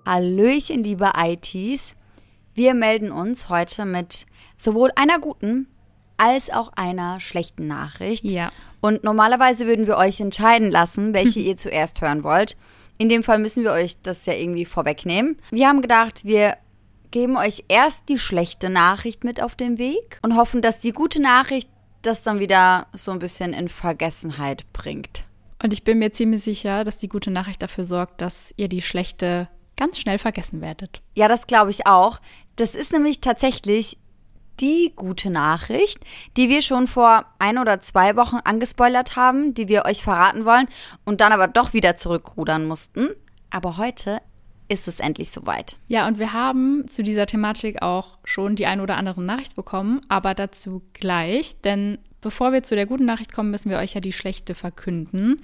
Hallöchen, liebe ITs. Wir melden uns heute mit sowohl einer guten als auch einer schlechten Nachricht. Ja. Und normalerweise würden wir euch entscheiden lassen, welche ihr zuerst hören wollt. In dem Fall müssen wir euch das ja irgendwie vorwegnehmen. Wir haben gedacht, wir geben euch erst die schlechte Nachricht mit auf den Weg und hoffen, dass die gute Nachricht das dann wieder so ein bisschen in Vergessenheit bringt. Und ich bin mir ziemlich sicher, dass die gute Nachricht dafür sorgt, dass ihr die schlechte ganz schnell vergessen werdet. Ja, das glaube ich auch. Das ist nämlich tatsächlich die gute Nachricht, die wir schon vor 1 oder 2 Wochen angespoilert haben, die wir euch verraten wollen und dann aber doch wieder zurückrudern mussten. Aber heute ist es endlich soweit. Ja, und wir haben zu dieser Thematik auch schon die ein oder andere Nachricht bekommen, aber dazu gleich, denn bevor wir zu der guten Nachricht kommen, müssen wir euch ja die schlechte verkünden.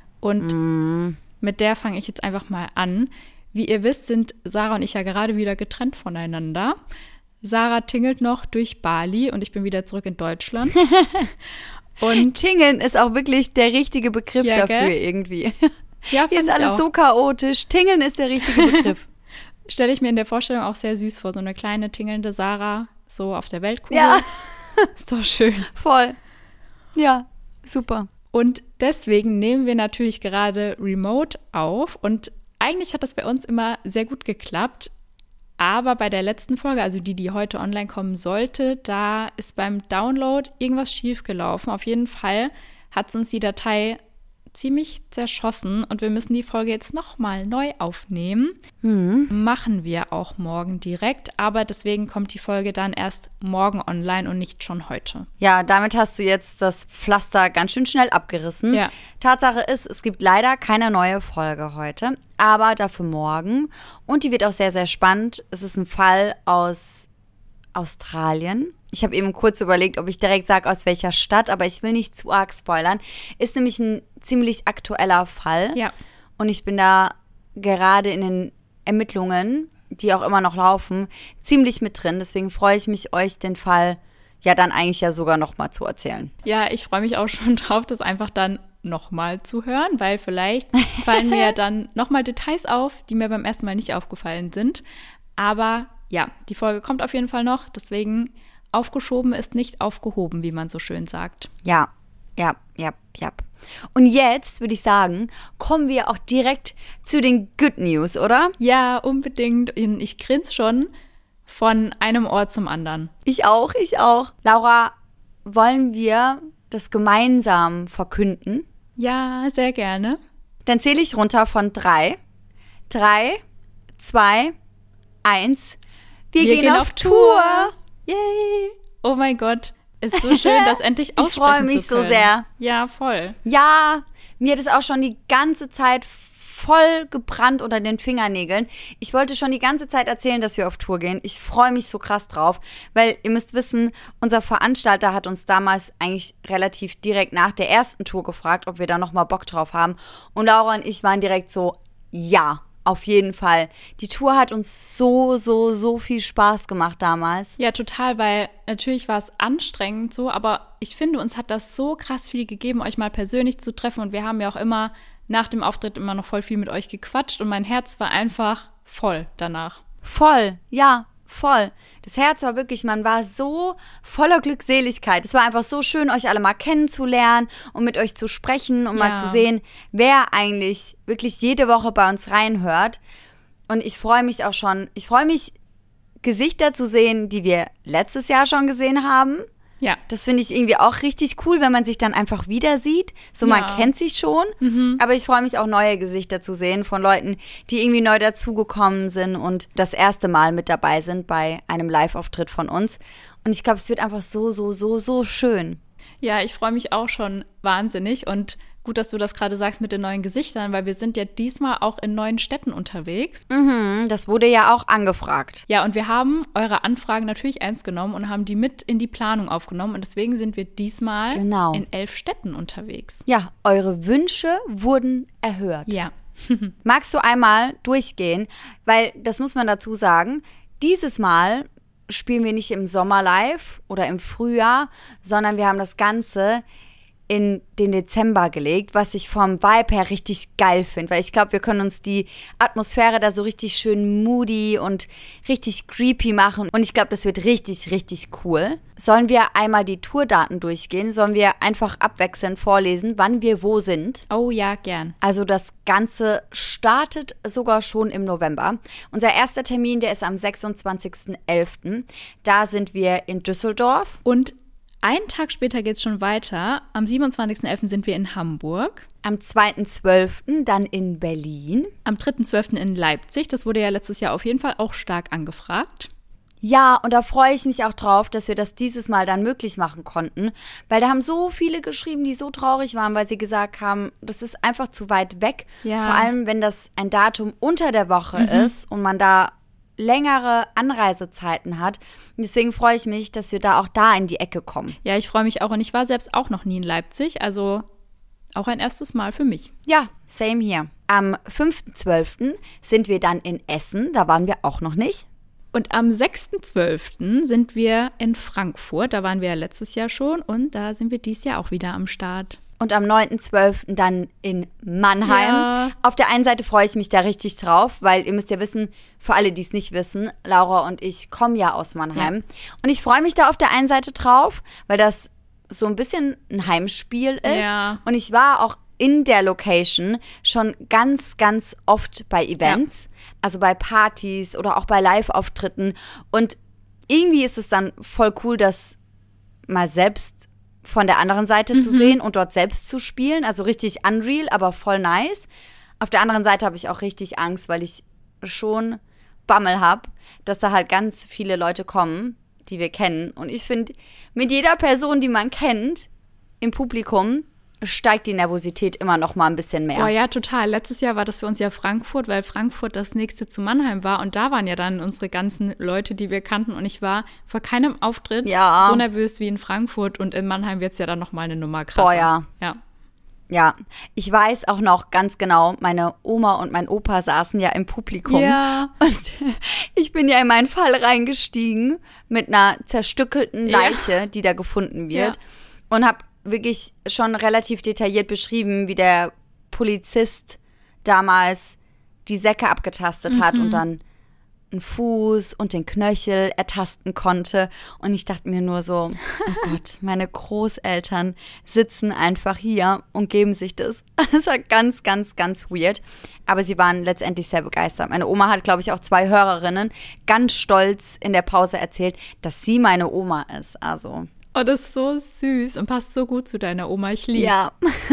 Und mit der fange ich jetzt einfach mal an. Wie ihr wisst, sind Sarah und ich ja gerade wieder getrennt voneinander. Sarah tingelt noch durch Bali und ich bin wieder zurück in Deutschland. Und Tingeln ist auch wirklich der richtige Begriff dafür, gell? Irgendwie. Ja, hier ist alles auch so chaotisch. Tingeln ist der richtige Begriff. Stelle ich mir in der Vorstellung auch sehr süß vor, so eine kleine tingelnde Sarah so auf der Weltkugel. Ja. Ist doch schön. Voll. Ja, super. Und deswegen nehmen wir natürlich gerade remote auf und eigentlich hat das bei uns immer sehr gut geklappt. Aber bei der letzten Folge, also die heute online kommen sollte, da ist beim Download irgendwas schiefgelaufen. Auf jeden Fall hat uns die Datei ziemlich zerschossen und wir müssen die Folge jetzt nochmal neu aufnehmen. Machen wir auch morgen direkt, aber deswegen kommt die Folge dann erst morgen online und nicht schon heute. Ja, damit hast du jetzt das Pflaster ganz schön schnell abgerissen. Ja. Tatsache ist, es gibt leider keine neue Folge heute, aber dafür morgen. Und die wird auch sehr, sehr spannend. Es ist ein Fall aus Australien. Ich habe eben kurz überlegt, ob ich direkt sage, aus welcher Stadt, aber ich will nicht zu arg spoilern. Ist nämlich ein ziemlich aktueller Fall. Ja. Und ich bin da gerade in den Ermittlungen, die auch immer noch laufen, ziemlich mit drin. Deswegen freue ich mich, euch den Fall ja dann eigentlich ja sogar nochmal zu erzählen. Ja, ich freue mich auch schon drauf, das einfach dann nochmal zu hören, weil vielleicht fallen mir dann nochmal Details auf, die mir beim ersten Mal nicht aufgefallen sind. Aber ja, die Folge kommt auf jeden Fall noch, deswegen aufgeschoben ist nicht aufgehoben, wie man so schön sagt. Ja. Und jetzt würde ich sagen, kommen wir auch direkt zu den Good News, oder? Ja, unbedingt. Ich grinse schon von einem Ohr zum anderen. Ich auch. Laura, wollen wir das gemeinsam verkünden? Ja, sehr gerne. Dann zähle ich runter von 3. 3, 2, 1. Wir gehen auf Tour. Yay! Oh mein Gott, ist so schön, das endlich aussprechen zu können. Ich freue mich so sehr. Ja, voll. Ja, mir hat es auch schon die ganze Zeit voll gebrannt unter den Fingernägeln. Ich wollte schon die ganze Zeit erzählen, dass wir auf Tour gehen. Ich freue mich so krass drauf, weil ihr müsst wissen, unser Veranstalter hat uns damals eigentlich relativ direkt nach der ersten Tour gefragt, ob wir da nochmal Bock drauf haben. Und Laura und ich waren direkt so, ja. Auf jeden Fall. Die Tour hat uns so viel Spaß gemacht damals. Ja, total, weil natürlich war es anstrengend so, aber ich finde, uns hat das so krass viel gegeben, euch mal persönlich zu treffen und wir haben ja auch immer nach dem Auftritt immer noch voll viel mit euch gequatscht und mein Herz war einfach voll danach. Voll, ja, voll. Das Herz war wirklich, man war so voller Glückseligkeit. Es war einfach so schön, euch alle mal kennenzulernen und mit euch zu sprechen und mal zu sehen, wer eigentlich wirklich jede Woche bei uns reinhört. Und ich freue mich, Gesichter zu sehen, die wir letztes Jahr schon gesehen haben. Ja. Das finde ich irgendwie auch richtig cool, wenn man sich dann einfach wieder sieht. So, man kennt sich schon. Aber ich freue mich auch, neue Gesichter zu sehen von Leuten, die irgendwie neu dazugekommen sind und das erste Mal mit dabei sind bei einem Live-Auftritt von uns. Und ich glaube, es wird einfach so schön. Ja, ich freue mich auch schon wahnsinnig und gut, dass du das gerade sagst mit den neuen Gesichtern, weil wir sind ja diesmal auch in neuen Städten unterwegs. Das wurde ja auch angefragt. Ja, und wir haben eure Anfragen natürlich ernst genommen und haben die mit in die Planung aufgenommen. Und deswegen sind wir diesmal in 11 Städten unterwegs. Ja, eure Wünsche wurden erhört. Ja. Magst du einmal durchgehen? Weil, das muss man dazu sagen, dieses Mal spielen wir nicht im Sommer live oder im Frühjahr, sondern wir haben das Ganze in den Dezember gelegt, was ich vom Vibe her richtig geil finde, weil ich glaube, wir können uns die Atmosphäre da so richtig schön moody und richtig creepy machen und ich glaube, das wird richtig, richtig cool. Sollen wir einmal die Tourdaten durchgehen? Sollen wir einfach abwechselnd vorlesen, wann wir wo sind? Oh ja, gern. Also das Ganze startet sogar schon im November. Unser erster Termin, der ist am 26.11. Da sind wir in Düsseldorf. Und einen Tag später geht es schon weiter. Am 27.11. sind wir in Hamburg. Am 2.12. dann in Berlin. Am 3.12. in Leipzig. Das wurde ja letztes Jahr auf jeden Fall auch stark angefragt. Ja, und da freue ich mich auch drauf, dass wir das dieses Mal dann möglich machen konnten. Weil da haben so viele geschrieben, die so traurig waren, weil sie gesagt haben, das ist einfach zu weit weg. Ja. Vor allem, wenn das ein Datum unter der Woche ist und man da längere Anreisezeiten hat. Und deswegen freue ich mich, dass wir da auch da in die Ecke kommen. Ja, ich freue mich auch und ich war selbst auch noch nie in Leipzig, also auch ein erstes Mal für mich. Ja, same hier. Am 5.12. sind wir dann in Essen, da waren wir auch noch nicht. Und am 6.12. sind wir in Frankfurt, da waren wir ja letztes Jahr schon und da sind wir dieses Jahr auch wieder am Start. Und am 9.12. dann in Mannheim. Ja. Auf der einen Seite freue ich mich da richtig drauf, weil ihr müsst ja wissen, für alle, die es nicht wissen, Laura und ich kommen ja aus Mannheim. Ja. Und ich freue mich da auf der einen Seite drauf, weil das so ein bisschen ein Heimspiel ist. Ja. Und ich war auch in der Location schon ganz, ganz oft bei Events, also bei Partys oder auch bei Live-Auftritten. Und irgendwie ist es dann voll cool, das mal selbst von der anderen Seite zu sehen und dort selbst zu spielen. Also richtig unreal, aber voll nice. Auf der anderen Seite habe ich auch richtig Angst, weil ich schon Bammel habe, dass da halt ganz viele Leute kommen, die wir kennen. Und ich finde, mit jeder Person, die man kennt, im Publikum, steigt die Nervosität immer noch mal ein bisschen mehr. Oh ja, total. Letztes Jahr war das für uns ja Frankfurt, weil Frankfurt das nächste zu Mannheim war. Und da waren ja dann unsere ganzen Leute, die wir kannten. Und ich war vor keinem Auftritt so nervös wie in Frankfurt. Und in Mannheim wird es ja dann noch mal eine Nummer krasser. Boah, ja. Ja, ich weiß auch noch ganz genau, meine Oma und mein Opa saßen ja im Publikum. Ja. Und ich bin ja in meinen Fall reingestiegen mit einer zerstückelten Leiche, die da gefunden wird. Und habe wirklich schon relativ detailliert beschrieben, wie der Polizist damals die Säcke abgetastet hat und dann einen Fuß und den Knöchel ertasten konnte. Und ich dachte mir nur so, oh Gott, meine Großeltern sitzen einfach hier und geben sich das. Das war ganz, ganz, ganz weird. Aber sie waren letztendlich sehr begeistert. Meine Oma hat, glaube ich, auch 2 Hörerinnen ganz stolz in der Pause erzählt, dass sie meine Oma ist. Also oh, das ist so süß und passt so gut zu deiner Oma. Ich liebe. Ja,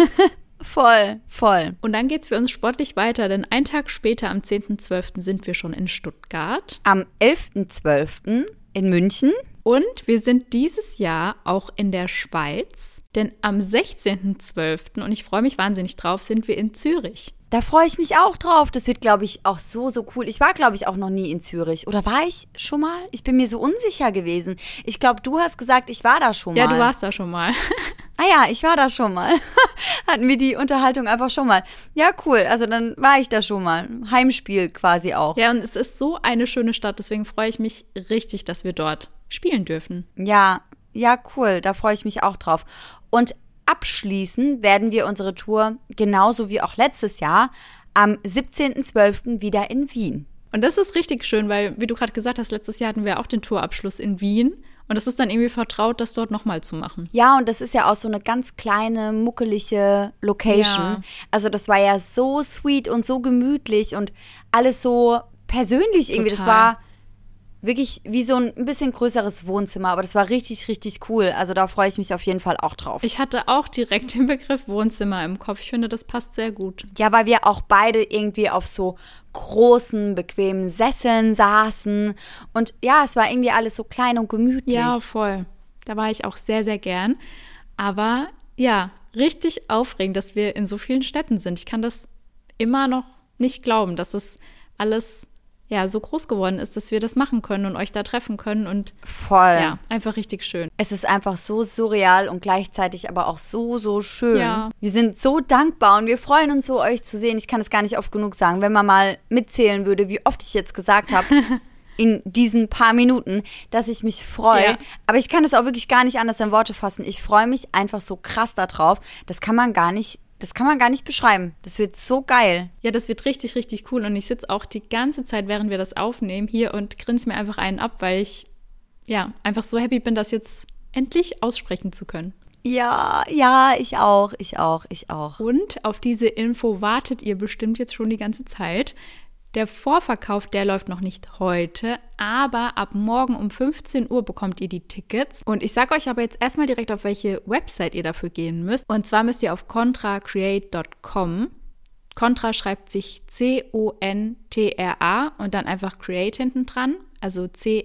voll. Und dann geht's für uns sportlich weiter, denn einen Tag später, am 10.12. sind wir schon in Stuttgart. Am 11.12. in München. Und wir sind dieses Jahr auch in der Schweiz, denn am 16.12., und ich freue mich wahnsinnig drauf, sind wir in Zürich. Da freue ich mich auch drauf. Das wird, glaube ich, auch so cool. Ich war, glaube ich, auch noch nie in Zürich. Oder war ich schon mal? Ich bin mir so unsicher gewesen. Ich glaube, du hast gesagt, ich war da schon mal. Ja, du warst da schon mal. Ah ja, ich war da schon mal. Hatten wir die Unterhaltung einfach schon mal. Ja, cool. Also dann war ich da schon mal. Heimspiel quasi auch. Ja, und es ist so eine schöne Stadt. Deswegen freue ich mich richtig, dass wir dort spielen dürfen. Ja, cool. Da freue ich mich auch drauf. Und abschließen werden wir unsere Tour, genauso wie auch letztes Jahr, am 17.12. wieder in Wien. Und das ist richtig schön, weil, wie du gerade gesagt hast, letztes Jahr hatten wir auch den Tourabschluss in Wien. Und es ist dann irgendwie vertraut, das dort nochmal zu machen. Ja, und das ist ja auch so eine ganz kleine, muckelige Location. Ja. Also das war ja so sweet und so gemütlich und alles so persönlich irgendwie. Total. Das war wirklich wie so ein bisschen größeres Wohnzimmer, aber das war richtig, richtig cool. Also da freue ich mich auf jeden Fall auch drauf. Ich hatte auch direkt den Begriff Wohnzimmer im Kopf. Ich finde, das passt sehr gut. Ja, weil wir auch beide irgendwie auf so großen, bequemen Sesseln saßen. Und ja, es war irgendwie alles so klein und gemütlich. Ja, voll. Da war ich auch sehr, sehr gern. Aber ja, richtig aufregend, dass wir in so vielen Städten sind. Ich kann das immer noch nicht glauben, dass es alles so groß geworden ist, dass wir das machen können und euch da treffen können und voll. Ja, einfach richtig schön. Es ist einfach so surreal und gleichzeitig aber auch so, so schön. Ja. Wir sind so dankbar und wir freuen uns so, euch zu sehen. Ich kann es gar nicht oft genug sagen. Wenn man mal mitzählen würde, wie oft ich jetzt gesagt habe, in diesen paar Minuten, dass ich mich freue. Ja. Aber ich kann das auch wirklich gar nicht anders in Worte fassen. Ich freue mich einfach so krass darauf. Das kann man gar nicht beschreiben. Das wird so geil. Ja, das wird richtig, richtig cool. Und ich sitze auch die ganze Zeit, während wir das aufnehmen, hier und grinse mir einfach einen ab, weil ich einfach so happy bin, das jetzt endlich aussprechen zu können. Ja, ich auch. Und auf diese Info wartet ihr bestimmt jetzt schon die ganze Zeit. Der Vorverkauf, der läuft noch nicht heute, aber ab morgen um 15 Uhr bekommt ihr die Tickets. Und ich sage euch aber jetzt erstmal direkt, auf welche Website ihr dafür gehen müsst. Und zwar müsst ihr auf contracreate.com. Contra schreibt sich C-O-N-T-R-A und dann einfach Create hinten dran, also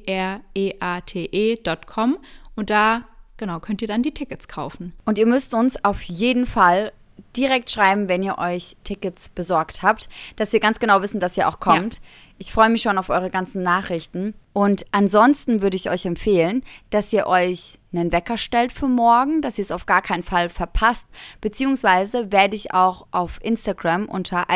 C-R-E-A-T-E.com. Und da, könnt ihr dann die Tickets kaufen. Und ihr müsst uns auf jeden Fall direkt schreiben, wenn ihr euch Tickets besorgt habt, dass wir ganz genau wissen, dass ihr auch kommt. Ja. Ich freue mich schon auf eure ganzen Nachrichten. Und ansonsten würde ich euch empfehlen, dass ihr euch einen Wecker stellt für morgen, dass ihr es auf gar keinen Fall verpasst. Beziehungsweise werde ich auch auf Instagram unter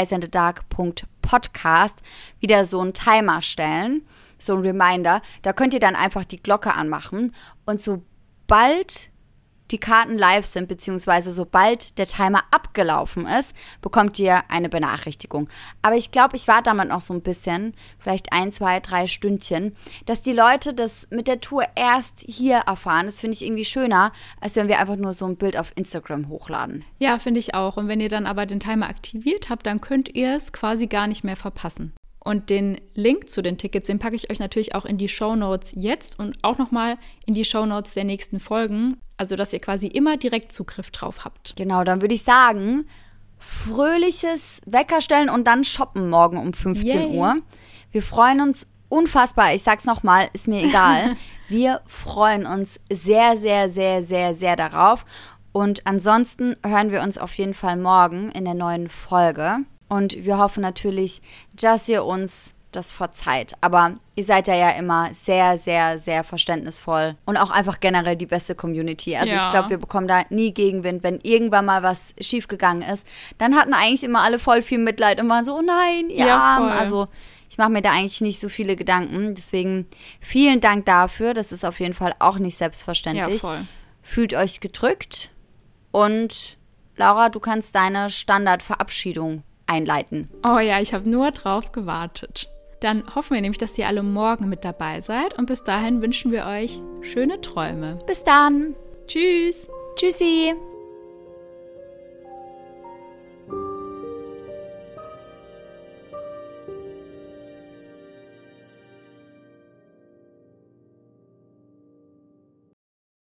eyesinthedark.podcast wieder so einen Timer stellen, so ein Reminder. Da könnt ihr dann einfach die Glocke anmachen. Und sobald die Karten live sind, beziehungsweise sobald der Timer abgelaufen ist, bekommt ihr eine Benachrichtigung. Aber ich glaube, ich warte damit noch so ein bisschen, vielleicht 1, 2, 3 Stündchen, dass die Leute das mit der Tour erst hier erfahren. Das finde ich irgendwie schöner, als wenn wir einfach nur so ein Bild auf Instagram hochladen. Ja, finde ich auch. Und wenn ihr dann aber den Timer aktiviert habt, dann könnt ihr es quasi gar nicht mehr verpassen. Und den Link zu den Tickets, den packe ich euch natürlich auch in die Shownotes jetzt und auch nochmal in die Shownotes der nächsten Folgen, also dass ihr quasi immer direkt Zugriff drauf habt. Genau, dann würde ich sagen, fröhliches Weckerstellen und dann shoppen morgen um 15 Uhr. Wir freuen uns unfassbar, ich sag's nochmal, ist mir egal. Wir freuen uns sehr, sehr, sehr, sehr, sehr darauf. Und ansonsten hören wir uns auf jeden Fall morgen in der neuen Folge. Und wir hoffen natürlich, dass ihr uns das verzeiht. Aber ihr seid ja immer sehr, sehr, sehr verständnisvoll und auch einfach generell die beste Community. Also ich glaube, wir bekommen da nie Gegenwind. Wenn irgendwann mal was schiefgegangen ist, dann hatten eigentlich immer alle voll viel Mitleid und waren so, oh nein, ja. Also ich mache mir da eigentlich nicht so viele Gedanken. Deswegen vielen Dank dafür. Das ist auf jeden Fall auch nicht selbstverständlich. Ja, voll. Fühlt euch gedrückt. Und Laura, du kannst deine Standardverabschiedung einleiten. Oh ja, ich habe nur drauf gewartet. Dann hoffen wir nämlich, dass ihr alle morgen mit dabei seid und bis dahin wünschen wir euch schöne Träume. Bis dann. Tschüss. Tschüssi.